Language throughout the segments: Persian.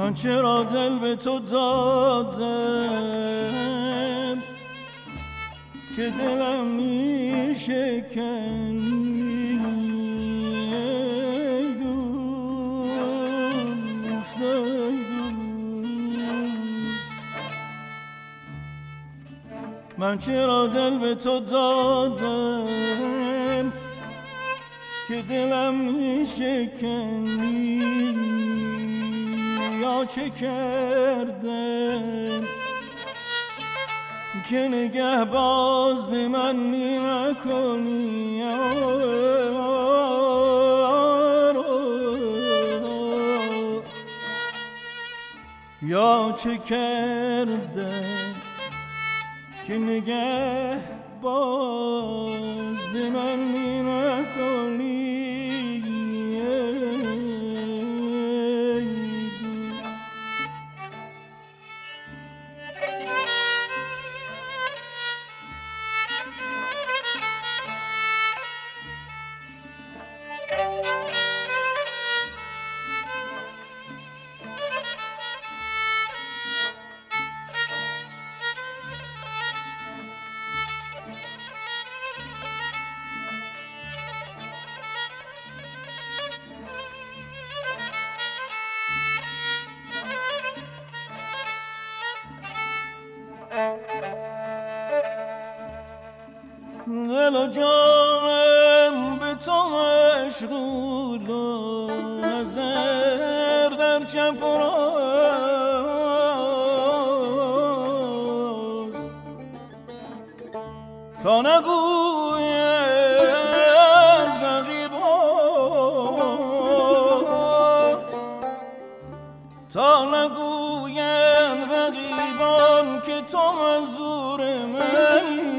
من چرا دل به تو دادم که دلم می شکنی من چرا دل به تو دادم که دلم می شکنی یا چه کردم که نگه باز به من می نکنی یا چه کردم که نگه باز به من می نکنی دل و جانم به تو مشغول و نظر در چه فراست تا نگوید رقیبان تا نگوید رقیبان که تو منظور منی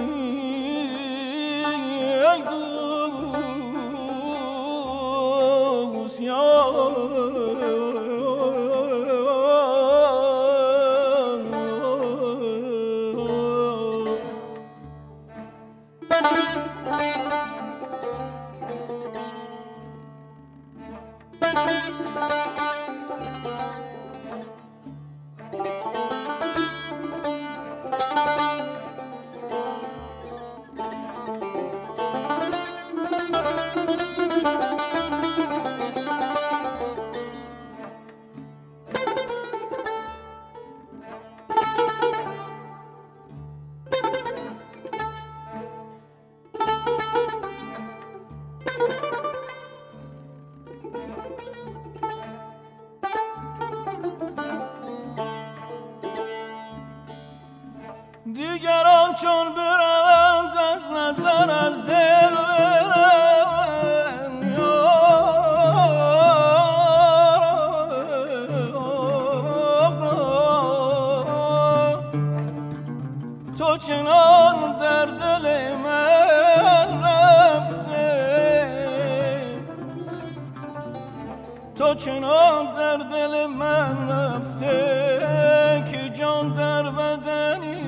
دیگران چون برند از نظر از دل برند تو چنان در دل من رفته تو چنان در دل من رفته که جان در بدنی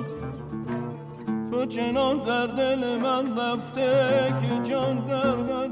تو چنان در دل من رفته که جان در بدنی